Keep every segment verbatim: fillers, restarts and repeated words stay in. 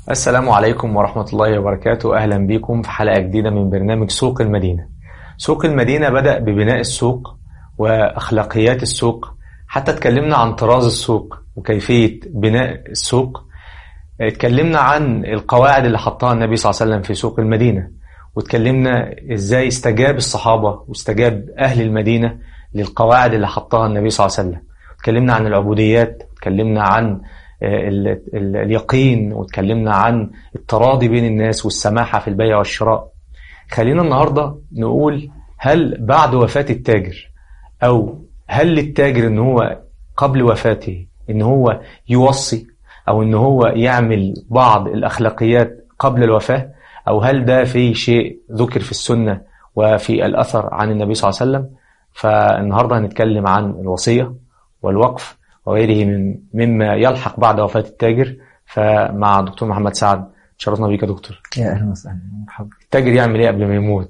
السلام عليكم ورحمة الله وبركاته. أهلا بكم في حلقة جديدة من برنامج سوق المدينة. سوق المدينة بدأ ببناء السوق وأخلاقيات السوق، حتى اتكلمنا عن طراز السوق وكيفية بناء السوق. اتكلمنا عن القواعد اللي حطها النبي صلى الله عليه وسلم في سوق المدينة، واتكلمنا ازاي استجاب الصحابة واستجاب أهل المدينة للقواعد اللي حطها النبي صلى الله عليه وسلم. اتكلمنا عن العبوديات، اتكلمنا عن ال ال اليقين، واتكلمنا عن التراضي بين الناس والسماحة في البيع والشراء. خلينا النهاردة نقول، هل بعد وفاة التاجر، أو هل للتاجر ان هو قبل وفاته ان هو يوصي، أو ان هو يعمل بعض الأخلاقيات قبل الوفاة، أو هل ده في شيء ذكر في السنة وفي الأثر عن النبي صلى الله عليه وسلم؟ فالنهاردة هنتكلم عن الوصية والوقف وغيره من مما يلحق بعد وفاة التاجر. فمع دكتور محمد سعد، شرفنا بيك يا دكتور. يا أهلا وسهلا، مرحبا. التاجر يعمل ايه قبل ما يموت؟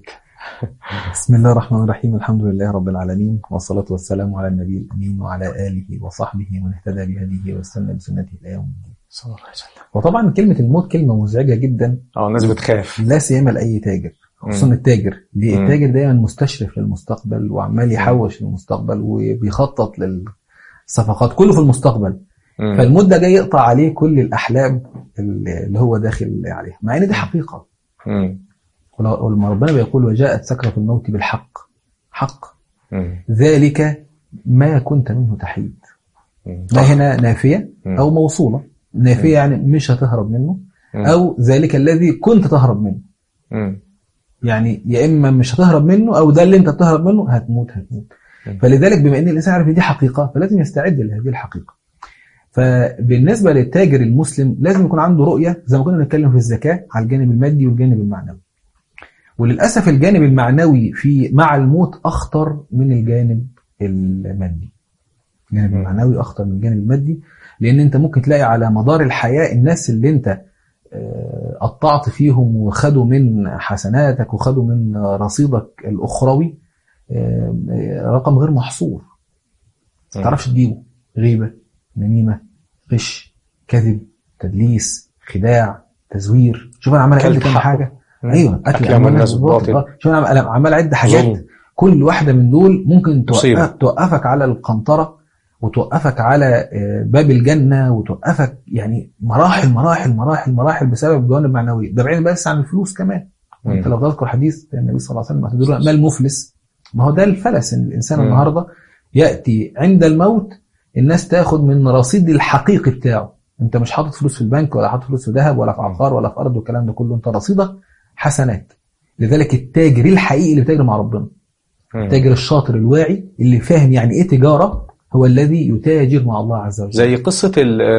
بسم الله الرحمن الرحيم، الحمد لله رب العالمين، والصلاة والسلام على النبي الأمين وعلى آله وصحبه ومن اهتدى بهديه واستنى بسنته إلى يوم الدين صلى الله عليه وسلم. وطبعا كلمة الموت كلمة مزعجة جدا، اه الناس بتخاف، لا سيما لأي تاجر، خصوصا التاجر. ليه؟ التاجر دايما مستشرف للمستقبل وعمال يحوش للمستقبل وبيخطط للصفقات، كله في المستقبل. مم. فالموت ده جاي يقطع عليه كل الأحلام اللي هو داخل عليها، مع ان دي حقيقة. مم. ولما ربنا بيقول وجاءت سكرة الموت بالحق، حق. مم. ذلك ما كنت منه تحيد. ما هنا نافية أو موصولة. نافية يعني مش هتهرب منه، أو ذلك الذي كنت تهرب منه. مم. يعني يا إما مش هتهرب منه، أو ده اللي أنت بتهرب منه هتموت هتموت. مم. فلذلك بما أن الإنسان عارف دي حقيقة، فلازم يستعد لهذه الحقيقة. فبالنسبة للتاجر المسلم لازم يكون عنده رؤية، زي ما كنا بنتكلم في الزكاة، على الجانب المادي والجانب المعنوي. وللأسف الجانب المعنوي في مع الموت أخطر من الجانب المادي. الجانب المعنوي أخطر من الجانب المادي، لأن أنت ممكن تلاقي على مدار الحياة الناس اللي أنت قطعت فيهم وخدوا من حسناتك وخدوا من رصيدك الأخروي رقم غير محصور، ما تعرفش تجيبه. غيبة، نميمة، غش، كذب، تدليس، خداع، تزوير. شوف أنا عمال أعد كام حاجة. ايوه، اكل اموال الناس بالباطل. شوف انا عمال اعد حاجات ظلم. كل واحده من دول ممكن توقف توقفك على القنطره، وتوقفك على باب الجنه، وتوقفك يعني مراحل مراحل مراحل مراحل بسبب جوانب معنويه. ده بعيد بس عن الفلوس كمان. انت لو تذكر حديث النبي صلى الله عليه وسلم تدور ما المفلس، ما هو ده الفلس. ان الانسان النهارده ياتي عند الموت الناس تاخد من رصيد الحقيقي بتاعه. انت مش حاطط فلوس في البنك، ولا حاطط فلوس في ذهب، ولا في عقار، ولا في ارض، والكلام ده كله. انت رصيدك حسنات. لذلك التاجر الحقيقي اللي بيتاجر مع ربنا، التاجر الشاطر الواعي اللي فاهم يعني ايه تجارة، هو الذي يتاجر مع الله عز وجل. زي قصة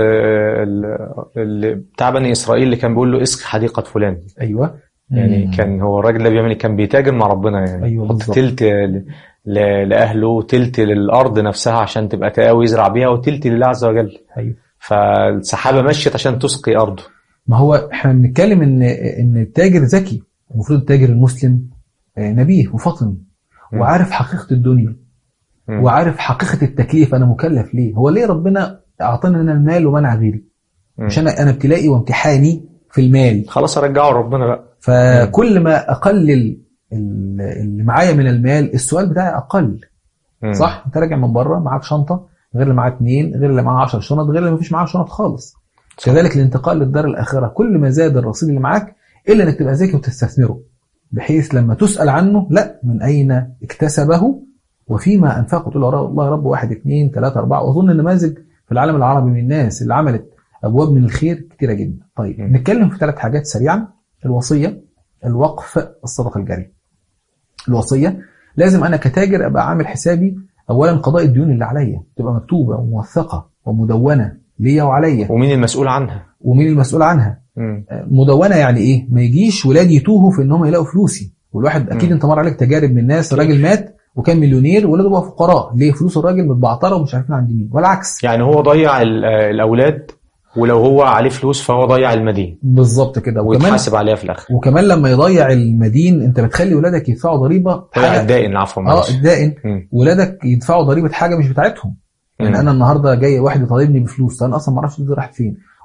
ال بتاع بني إسرائيل اللي كان بيقول له اسق حديقة فلان. أيوة. يعني مم. كان هو الراجل ده بيعمل كان بيتاجر مع ربنا، يعني أيوة حط تلت لأهله، تلت للأرض نفسها عشان تبقى تقاوي يزرع بيها، وتلت لله عز وجل. أيوة. فالسحابة مشيت عشان تسقي أرضه. ما هو احنا بنتكلم ان ان التاجر ذكي. المفروض التاجر المسلم نبيه وفطن وعارف حقيقة الدنيا، م. وعارف حقيقة التكليف. انا مكلف ليه؟ هو ليه ربنا اعطانا لنا المال ومنع غيري؟ مش انا انا ابتلائي وامتحاني في المال، خلاص ارجعه لربنا بقى. فكل ما اقلل اللي معايا من المال، السؤال بتاعي اقل. م. صح؟ انت راجع من بره معاك شنطة، غير اللي معاه اتنين، غير اللي معاه عشر شنط، غير اللي مفيش معاه شنط خالص. كذلك الانتقال للدار الآخرة، كل ما زاد الرصيد اللي معاك إلا أنك تبقى ذكي وتستثمره، بحيث لما تسأل عنه لا من أين اكتسبه وفيما أنفقه، تقول الله يا رب واحد اثنين ثلاثة أربعة. وأظن النماذج في العالم العربي من الناس اللي عملت أبواب من الخير كتيرة جدا. طيب م. نتكلم في ثلاث حاجات سريعا: الوصية، الوقف، الصدقة الجارية. الوصية لازم أنا كتاجر أبقى عامل حسابي أولا قضاء الديون اللي عليا، تبقى مكتوبة وموثقة ومدونة ليا وعليا. ومين المسؤول عنها ومين المسؤول عنها م. مدونة يعني ايه؟ ما يجيش ولادي يتوهوا في انهم يلاقوا فلوسي. والواحد اكيد م. انت مر عليك تجارب من ناس، راجل مات وكان مليونير ولاده بقى فقراء. ليه؟ فلوس الراجل متبعتره ومش عارفين عند مين، والعكس. يعني هو ضيع الاولاد، ولو هو عليه فلوس فهو ضيع المدين. بالظبط كده. ويتحاسب عليها في الاخر. وكمان لما يضيع المدين انت بتخلي ولادك يدفعوا ضريبه حاجه الدائن. عفوا اه الدائن. ولادك يدفعوا ضريبه حاجه مش بتاعتهم. يعني انا النهارده جاي واحد يطالبني بفلوس، انا اصلا ما اعرفش دي راحت فين،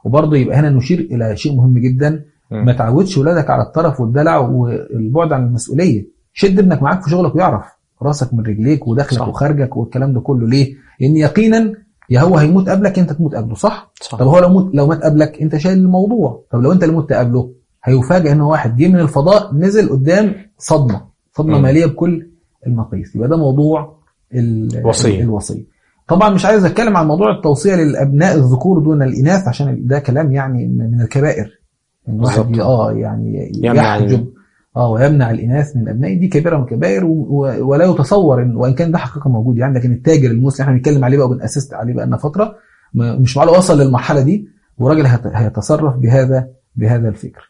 وبرضه يبقى هنا نشير الى شيء مهم جدا، م. ما تعودش ولادك على الطرف والدلع والبعد عن المسؤوليه. شد ابنك معاك في شغلك ويعرف راسك من رجليك ودخلك صح. وخارجك والكلام ده كله. ليه؟ لان يقينا يا هو هيموت قبلك انت تموت قبله، صح؟ صح. طب هو لو موت لو مات قبلك انت شايل الموضوع. طب لو انت اللي مت قبله هيفاجئ ان واحد جه من الفضاء نزل قدام صدمه صدمه م. ماليه بكل المقاييس. يبقى ده موضوع الوصيه. الوصيه طبعا مش عايز اتكلم عن موضوع التوصيه للابناء الذكور دون الاناث عشان ده كلام يعني من الكبائر. الواحد اه يعني يحجب اه ويمنع الاناث من ابنائه، دي كبيره من الكبائر ولا يتصور إن وان كان ده حقيقه موجود يعني. لكن التاجر المسلم احنا بنتكلم عليه بقى وبنأسست عليه بقى لنا فتره، مش معقول وصل للمرحله دي وراجل هيتصرف بهذا بهذا الفكر.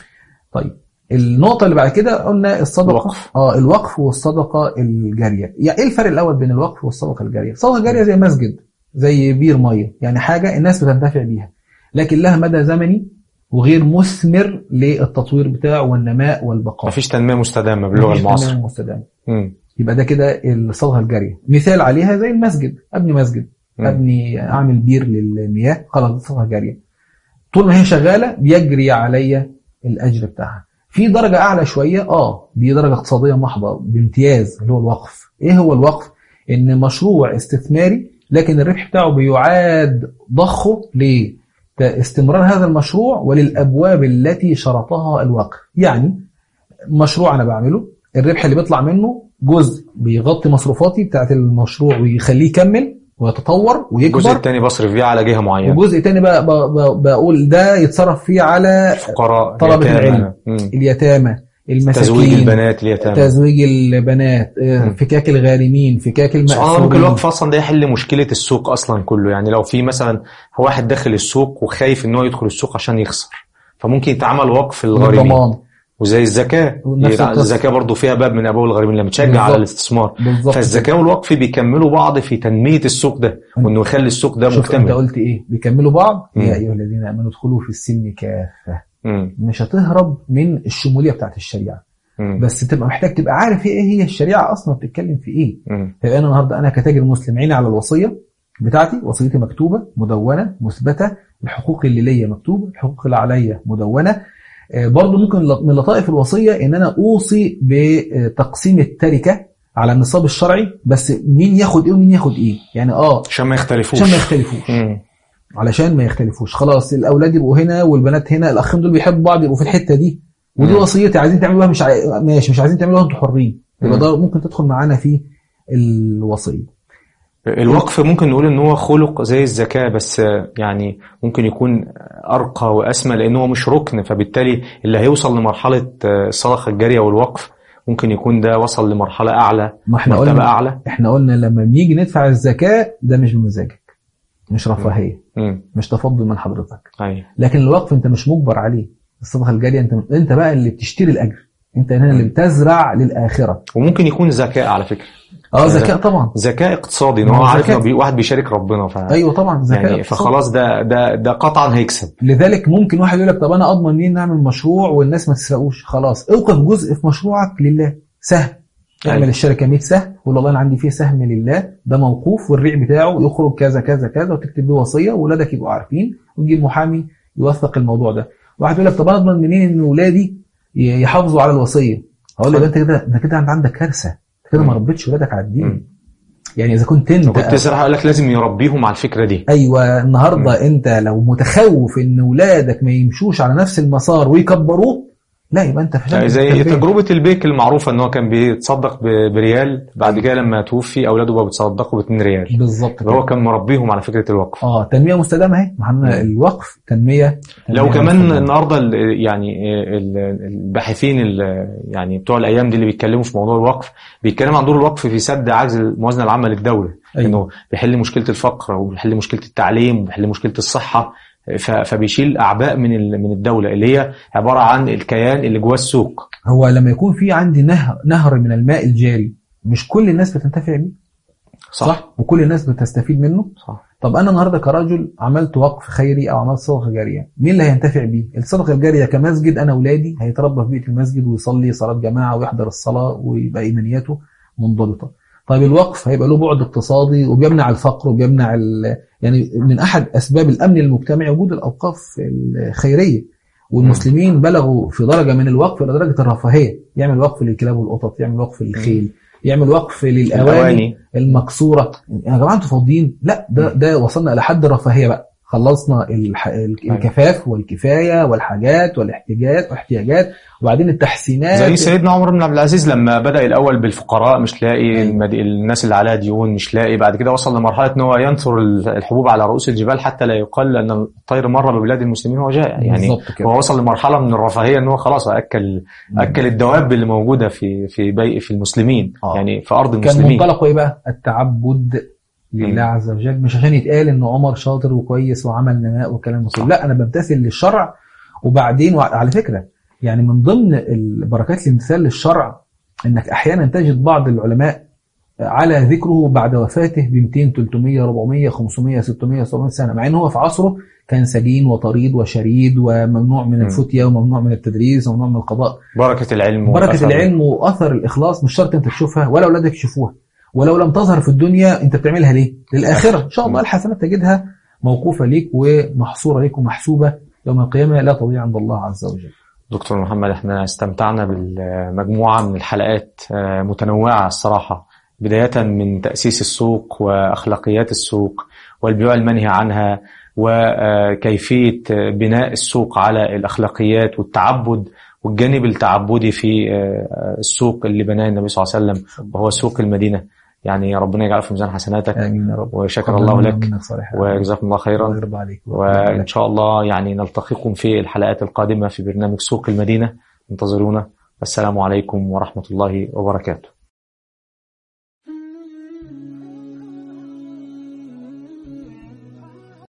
طيب النقطه اللي بعد كده قلنا الصدقه الوقف. اه الوقف والصدقه الجاريه. يعني ايه الفرق الاول بين الوقف والصدقه الجاريه؟ الصدقه الجاريه زي مسجد، زي بير ميه، يعني حاجه الناس بتنتفع بيها لكن لها مدى زمني وغير مثمر للتطوير بتاعه والنماء والبقاء. مفيش تنميه مستدامه باللغه المعاصره. تنميه مستدامه. يبقى ده كده الصدقه الجاريه. مثال عليها زي المسجد، ابني مسجد، م. ابني اعمل بير للمياه، خلاص الصدقه الجاريه طول ما هي شغاله بيجري عليا الاجر بتاعها. في درجه اعلى شويه اه دي درجه اقتصاديه محضه بامتياز اللي هو الوقف. ايه هو الوقف؟ ان مشروع استثماري لكن الربح بتاعه بيعاد ضخه ليه؟ استمرار هذا المشروع وللأبواب التي شرطها الوقف. يعني مشروع أنا بعمله، الربح اللي بيطلع منه جزء بيغطي مصروفاتي بتاعت المشروع ويخليه يكمل ويتطور ويكبر، الجزء الثاني بصرف فيه على جهة معينة، وجزء الثاني بقى بقول ده يتصرف فيه على فقراء طلبة العلم، اليتامى، المساكين، تزويج البنات اليتامى، تزويج البنات، فكاك الغارمين، فكاك المأسورين. ممكن الوقف اصلا ده يحل مشكله السوق اصلا كله. يعني لو في مثلا واحد داخل السوق وخايف ان هو يدخل السوق عشان يخسر، فممكن يتعمل وقف للغارمين. وزي الزكاه، الزكاه برضو فيها باب من ابواب الغارمين لما تشجع على الاستثمار. فالزكاه والوقف بيكملوا بعض في تنميه السوق ده وانه يخلي السوق ده مكتمل. انت قلت ايه؟ بيكملوا بعض. يا ايها الذين امنوا ادخلوا في السلم كافه. مم. مش هتهرب من الشموليه بتاعت الشريعه، مم. بس تبقى محتاج تبقى عارف ايه هي الشريعه اصلا بتتكلم في ايه. فانا النهارده انا كتاجر مسلم عيني على الوصيه بتاعتي، وصيتي مكتوبه مدونه مثبته، الحقوق اللي ليا مكتوبه، الحقوق اللي عليا مدونه. آه برضو ممكن من لطائف الوصيه ان انا اوصي بتقسيم التركه على النصاب الشرعي، بس مين ياخد ايه ومين ياخد ايه. يعني اه عشان ما يختلفوش عشان ما يختلفوش مم. علشان ما يختلفوش. خلاص الاولاد يبقوا هنا والبنات هنا، الاخين دول بيحبوا بعض يبقوا في الحته دي، ودي وصيتي. عايزين تعملوها مش عاي... ماشي، مش عايزين تعملوها انتوا حرين. يبقى ده ممكن تدخل معانا في الوصيه. الوقف ممكن نقول ان هو خلق زي الزكاه، بس يعني ممكن يكون ارقى واسمى لانه هو مش ركن، فبالتالي اللي هيوصل لمرحله الصدقه الجاريه والوقف ممكن يكون ده وصل لمرحله اعلى، مرتبه اعلى. احنا قلنا لما بنيجي ندفع الزكاه ده مش بمزاجك، مش رفاهيه، مش تفضل من حضرتك. أي. لكن الوقف انت مش مجبر عليه. الصدقه الجاريه انت انت بقى اللي بتشتري الاجر، انت هنا اللي بتزرع للاخره. وممكن يكون ذكاء على فكره. اه ذكاء طبعا، ذكاء اقتصادي ان هو عارف انه بي... واحد بيشارك ربنا. ف... ايوه طبعا ذكاء يعني فخلاص ده ده ده قطعا هيكسب. لذلك ممكن واحد يقول لك طب انا اضمن منين نعمل مشروع والناس ما تسرقوش. خلاص اوقف جزء في مشروعك لله، سهم. اعمل الشركه مية سهم، قول والله انا عندي فيه سهم لله، ده موقوف والريع بتاعه يخرج كذا كذا كذا، وتكتب له وصيه واولادك يبقوا عارفين، وتجيب محامي يوثق الموضوع ده. واحد يقول لك طب انا اضمن منين ان اولادي يحافظوا على الوصيه؟ هقول له انت كده انت كده عندك كارثه، كده ما ربيتش ولادك على الدين. يعني اذا كنت انت كنت صراحه اقول لك لازم يربيهم على الفكره دي. ايوه النهارده م. انت لو متخوف ان ولادك ما يمشوش على نفس المسار ويكبروه، لا يبقى انت فشلت. زي تجربه البيك المعروفه ان هو كان بيتصدق بريال، بعد كده لما توفي اولاده بقوا بيتصدقوا ب اتنين ريال بالظبط. هو كان مربيهم على فكره الوقف. اه تنميه مستدامه اهي، ما الوقف تنميه, تنمية لو كمان مستدامة. النهارده يعني الباحثين يعني بتوع الايام دي اللي بيتكلموا في موضوع الوقف بيتكلموا عن دور الوقف في سد عجز الموازنه العامه للدوله. أيوة. انه بيحل مشكله الفقر وبيحل مشكله التعليم وبيحل مشكله الصحه، فبيشيل اعباء من من الدوله اللي هي عباره عن الكيان اللي جوه السوق. هو لما يكون في عندي نهر نهر من الماء الجاري، مش كل الناس بتنتفع بيه، صح, صح؟ وكل الناس بتستفيد منه، صح. طب انا النهارده كرجل عملت وقف خيري او عملت صدقه جاريه، مين اللي هينتفع بيه؟ الصدقه الجاريه كمسجد، انا اولادي هيتربى في بيئه المسجد ويصلي صلاه جماعه ويحضر الصلاه ويبقى ايمانياته منضبطه. طيب الوقف هيبقى له بعد اقتصادي وبيمنع الفقر وبيمنع يعني من أحد أسباب الأمن المجتمعي وجود الأوقاف الخيرية، والمسلمين بلغوا في درجة من الوقف إلى درجة الرفاهية. يعمل وقف للكلاب والقطط، يعمل وقف للخيل، يعمل وقف للأواني المكسورة. يا جماعة انتوا فاضيين؟ لا، ده ده وصلنا إلى حد الرفاهية بقى. خلصنا الكفاف والكفاية والحاجات والاحتياجات واحتياجات وبعدين التحسينات. زي سيدنا عمر بن عبد العزيز لما بدأ الأول بالفقراء مش لاقي، المد... الناس اللي عليها ديون مش لاقي، بعد كده وصل لمرحلة أنه ينثر الحبوب على رؤوس الجبال حتى لا يقال أن الطير مر ببلاد المسلمين وهو جائع. يعني هو وصل لمرحلة من الرفاهية أنه خلاص أكل أكل الدواب اللي موجودة في في بي... في المسلمين آه. يعني في أرض المسلمين. كان منطلقه إيه بقى؟ التعبد لله عز وجل، مش عشان يتقال انه عمر شاطر وكويس وعمل نماء وكلام مسلم. لا، انا بمتثل للشرع. وبعدين على فكرة يعني من ضمن البركات الامتثال للشرع انك احيانا تجد بعض العلماء على ذكره بعد وفاته ب مئتين ثلاثمية أربعمية خمسمية ستمية سبعمية سنة، مع انه هو في عصره كان سجين وطريد وشريد وممنوع من الفتية وممنوع من التدريس وممنوع من القضاء. بركة العلم بركة العلم وأثر الإخلاص مش شرط انت تشوفها ولا أولادك يشوفوها، ولو لم تظهر في الدنيا انت بتعملها ليه؟ للآخرة. ان شاء الله الحسنات تجدها موقوفة ليك ومحصورة ليك ومحسوبة يوم القيامة لا تضيع عند الله عز وجل. دكتور محمد، احنا استمتعنا بالمجموعة من الحلقات متنوعة الصراحة، بداية من تأسيس السوق وأخلاقيات السوق والبيوع المنهي عنها وكيفية بناء السوق على الأخلاقيات والتعبد والجانب التعبدي في السوق اللي بناه النبي صلى الله عليه وسلم وهو سوق المدينة. يعني ربنا يجعله في ميزان حسناتك. آمين يا رب. وشكر الله لك وجزاكم الله خيرا، وإن شاء الله يعني نلتقيكم في الحلقات القادمة في برنامج سوق المدينة. انتظرونا. السلام عليكم ورحمة الله وبركاته.